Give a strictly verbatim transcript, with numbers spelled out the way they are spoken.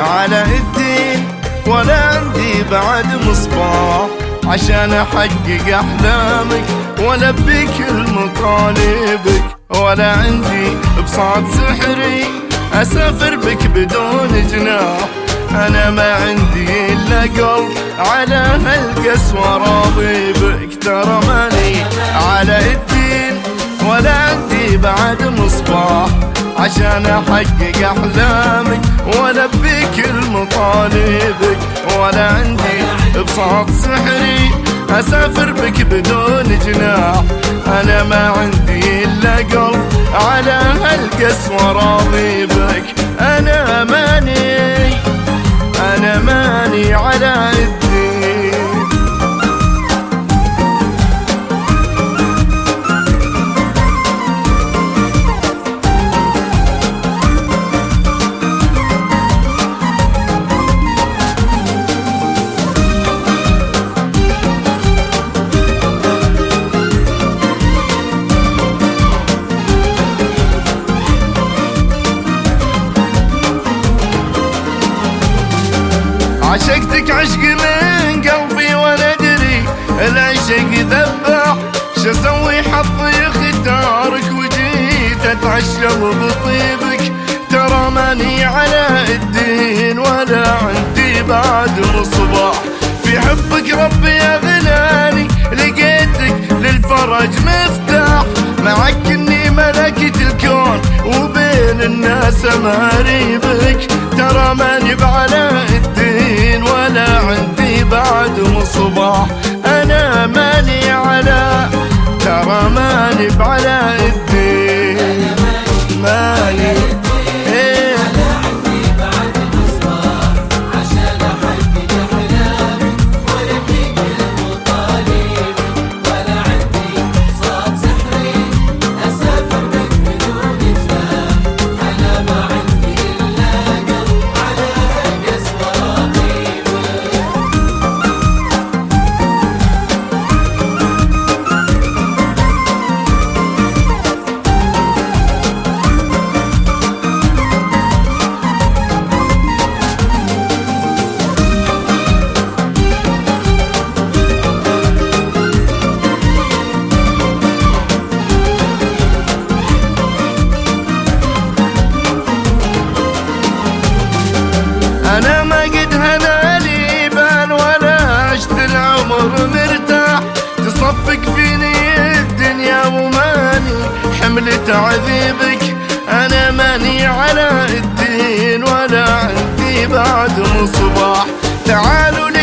على الدين، ولا عندي بعد مصباح عشان احقق احلامك والبي كل مطالبك، ولا عندي بساط سحري اسافر بك بدون جناح. انا ما عندي الا قلب على هالقسوة راضي بك، ترى ماني على الدين ولا عندي بعد مصباح عشان احقق احلامك والبي كل مطالبك، ولا عندي بساط سحري اسافر بك بدون جناح. انا ما عندي الا قلب على هالقسوة راضي بك. انا ماني انا ماني على الدين. عشقتك عشق من قلبي وانا ادري العشق ذبح، شو اسوي حظي اختارك وجيت اتعشم بطيبك. ترى ماني على الدين ولا عندي بعد مصباح، في حبك ربي اغناني لقيتك للفرج مفتاح. معك اني ملكة الكون وبين الناس مهريبك، ترى ماني بعلى الدين ولا عندي بعد مصباح. انا ماني على ترى ماني بعلى الدين. ماني ايه أنا ما قد هنالي بال ولا عشت العمر مرتاح، تصفق فيني الدنيا وماني حمل تعذيبك. أنا ماني على الدين ولا عندي بعد مصباح. تعالوا